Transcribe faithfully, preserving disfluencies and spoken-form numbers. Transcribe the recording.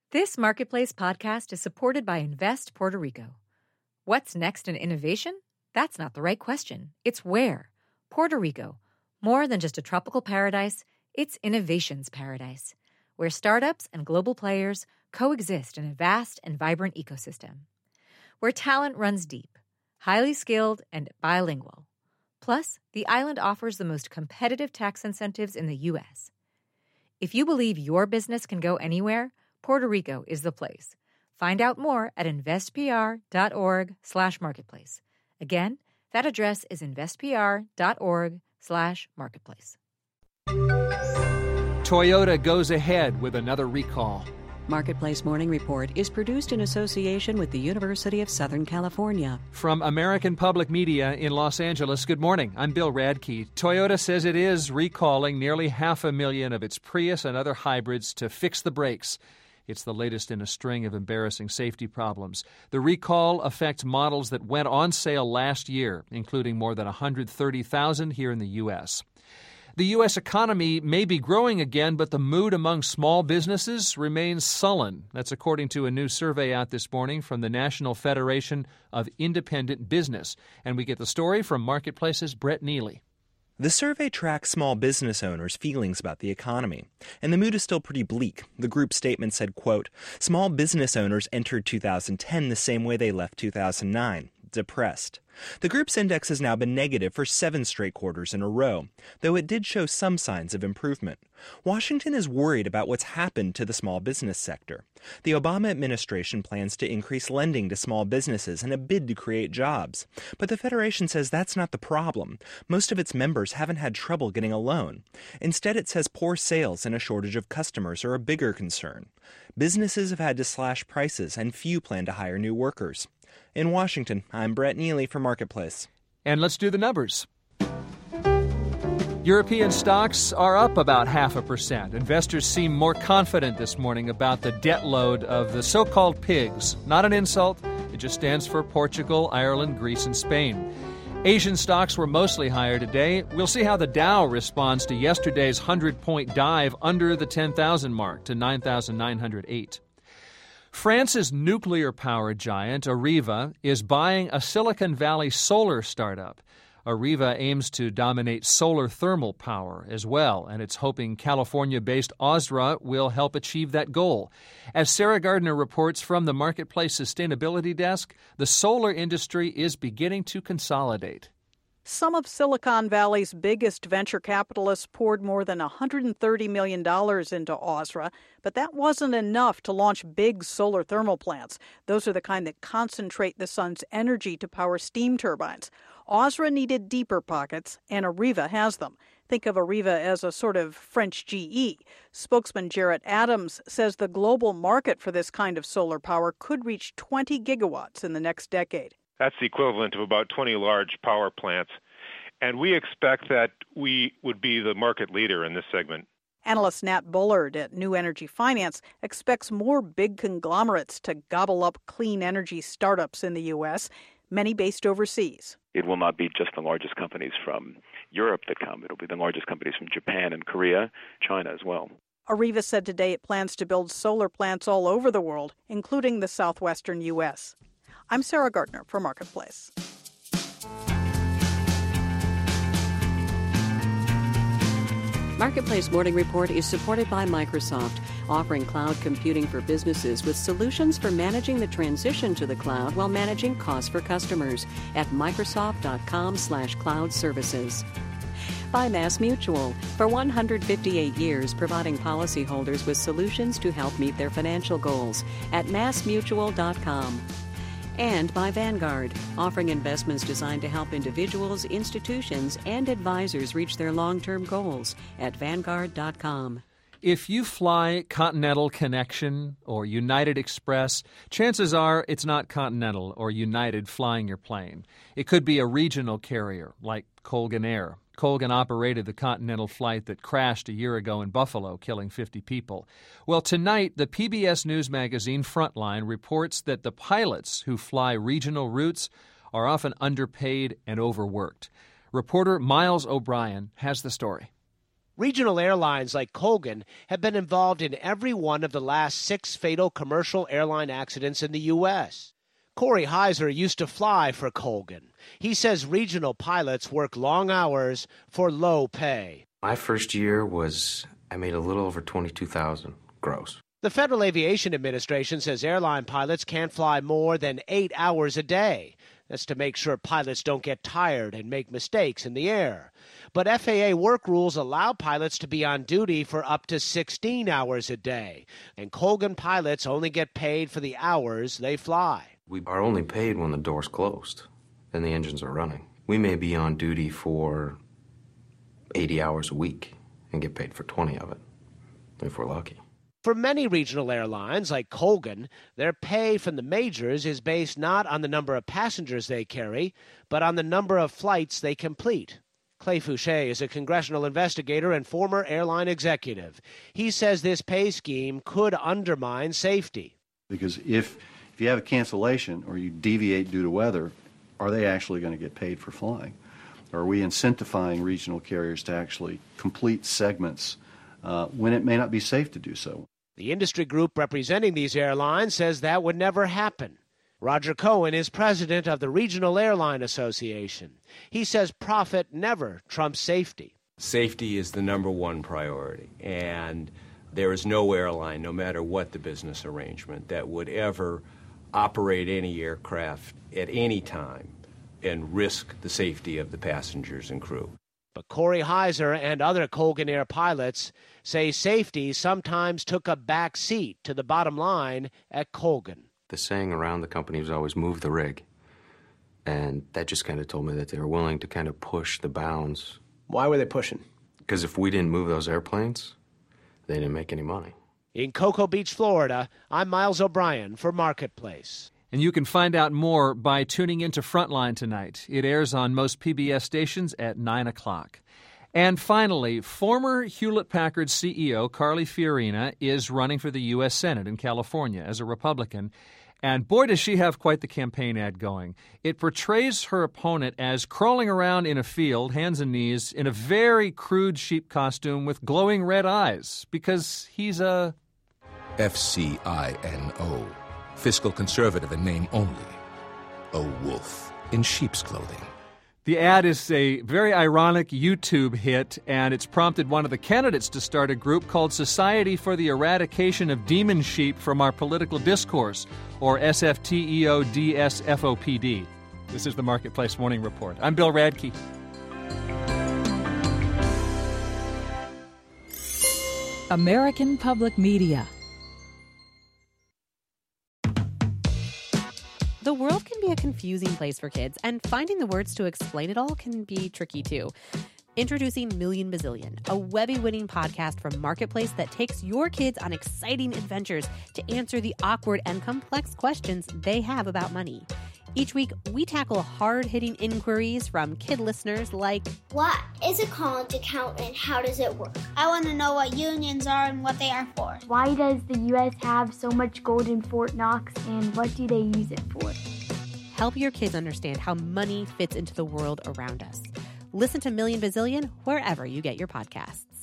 This Marketplace podcast is supported by Invest Puerto Rico. What's next in innovation? That's not the right question. It's where. Puerto Rico. More than just a tropical paradise, it's innovation's paradise, where startups and global players coexist in a vast and vibrant ecosystem. Where talent runs deep, highly skilled, and bilingual. Plus, the island offers the most competitive tax incentives in the U S. If you believe your business can go anywhere, Puerto Rico is the place. Find out more at investpr.org slash marketplace. Again, that address is investpr.org slash marketplace. Toyota goes ahead with another recall. Marketplace Morning Report is produced in association with the University of Southern California. From American Public Media in Los Angeles, good morning. I'm Bill Radke. Toyota says it is recalling nearly half a million of its Prius and other hybrids to fix the brakes. It's the latest in a string of embarrassing safety problems. The recall affects models that went on sale last year, including more than one hundred thirty thousand here in the U S. The U S economy may be growing again, but the mood among small businesses remains sullen. That's according to a new survey out this morning from the National Federation of Independent Business. And we get the story from Marketplace's Brett Neely. The survey tracks small business owners' feelings about the economy, and the mood is still pretty bleak. The group statement said, quote, small business owners entered two thousand ten the same way they left two thousand nine, depressed. The group's index has now been negative for seven straight quarters in a row, though it did show some signs of improvement. Washington is worried about what's happened to the small business sector. The Obama administration plans to increase lending to small businesses in a bid to create jobs. But the Federation says that's not the problem. Most of its members haven't had trouble getting a loan. Instead, it says poor sales and a shortage of customers are a bigger concern. Businesses have had to slash prices, and few plan to hire new workers. In Washington, I'm Brett Neely for Marketplace. And let's do the numbers. European stocks are up about half a percent. Investors seem more confident this morning about the debt load of the so-called pigs. Not an insult. It just stands for Portugal, Ireland, Greece, and Spain. Asian stocks were mostly higher today. We'll see how the Dow responds to yesterday's hundred-point dive under the ten thousand mark to nine thousand nine hundred eight. France's nuclear power giant, Areva, is buying a Silicon Valley solar startup. Areva aims to dominate solar thermal power as well, and it's hoping California-based Ozra will help achieve that goal. As Sarah Gardner reports from the Marketplace Sustainability Desk, the solar industry is beginning to consolidate. Some of Silicon Valley's biggest venture capitalists poured more than one hundred thirty million dollars into Ozra, but that wasn't enough to launch big solar thermal plants. Those are the kind that concentrate the sun's energy to power steam turbines. Ozra needed deeper pockets, and Areva has them. Think of Areva as a sort of French G E. Spokesman Jarrett Adams says the global market for this kind of solar power could reach twenty gigawatts in the next decade. That's the equivalent of about twenty large power plants. And we expect that we would be the market leader in this segment. Analyst Nat Bullard at New Energy Finance expects more big conglomerates to gobble up clean energy startups in the U S, many based overseas. It will not be just the largest companies from Europe that come. It will be the largest companies from Japan and Korea, China as well. Areva said today it plans to build solar plants all over the world, including the southwestern U S. I'm Sarah Gardner for Marketplace. Marketplace Morning Report is supported by Microsoft, offering cloud computing for businesses with solutions for managing the transition to the cloud while managing costs for customers at Microsoft.com slash cloud services. By MassMutual, for one hundred fifty-eight years providing policyholders with solutions to help meet their financial goals at Mass Mutual dot com. And by Vanguard, offering investments designed to help individuals, institutions, and advisors reach their long-term goals at Vanguard dot com. If you fly Continental Connection or United Express, chances are it's not Continental or United flying your plane. It could be a regional carrier like Colgan Air. Colgan operated the Continental flight that crashed a year ago in Buffalo, killing fifty people. Well, tonight, the P B S News magazine Frontline reports that the pilots who fly regional routes are often underpaid and overworked. Reporter Miles O'Brien has the story. Regional airlines like Colgan have been involved in every one of the last six fatal commercial airline accidents in the U S Corey Heiser used to fly for Colgan. He says regional pilots work long hours for low pay. My first year was, I made a little over twenty-two thousand dollars gross. The Federal Aviation Administration says airline pilots can't fly more than eight hours a day. That's to make sure pilots don't get tired and make mistakes in the air. But F A A work rules allow pilots to be on duty for up to sixteen hours a day. And Colgan pilots only get paid for the hours they fly. We are only paid when the door's closed and the engines are running. We may be on duty for eighty hours a week and get paid for twenty of it, if we're lucky. For many regional airlines, like Colgan, their pay from the majors is based not on the number of passengers they carry, but on the number of flights they complete. Clay Fouché is a congressional investigator and former airline executive. He says this pay scheme could undermine safety. Because if, if you have a cancellation or you deviate due to weather, are they actually going to get paid for flying? Are we incentivizing regional carriers to actually complete segments uh, when it may not be safe to do so? The industry group representing these airlines says that would never happen. Roger Cohen is president of the Regional Airline Association. He says profit never trumps safety. Safety is the number one priority, and there is no airline, no matter what the business arrangement, that would ever operate any aircraft at any time and risk the safety of the passengers and crew. But Corey Heiser and other Colgan Air pilots say safety sometimes took a back seat to the bottom line at Colgan. The saying around the company was always move the rig. And that just kind of told me that they were willing to kind of push the bounds. Why were they pushing? Because if we didn't move those airplanes, they didn't make any money. In Cocoa Beach, Florida, I'm Miles O'Brien for Marketplace. And you can find out more by tuning into Frontline tonight. It airs on most P B S stations at nine o'clock. And finally, former Hewlett-Packard C E O Carly Fiorina is running for the U S Senate in California as a Republican. And boy, does she have quite the campaign ad going. It portrays her opponent as crawling around in a field, hands and knees, in a very crude sheep costume with glowing red eyes, because he's a... F C I N O. Fiscal conservative in name only. A wolf in sheep's clothing. The ad is a very ironic YouTube hit, and it's prompted one of the candidates to start a group called Society for the Eradication of Demon Sheep from Our Political Discourse, or S F T E O D S F O P D. This is the Marketplace Morning Report. I'm Bill Radke. American Public Media. The world can be a confusing place for kids, and finding the words to explain it all can be tricky too. Introducing Million Bazillion, a Webby-winning podcast from Marketplace that takes your kids on exciting adventures to answer the awkward and complex questions they have about money. Each week, we tackle hard-hitting inquiries from kid listeners like, what is a college account and how does it work? I want to know what unions are and what they are for. Why does the U S have so much gold in Fort Knox and what do they use it for? Help your kids understand how money fits into the world around us. Listen to Million Bazillion wherever you get your podcasts.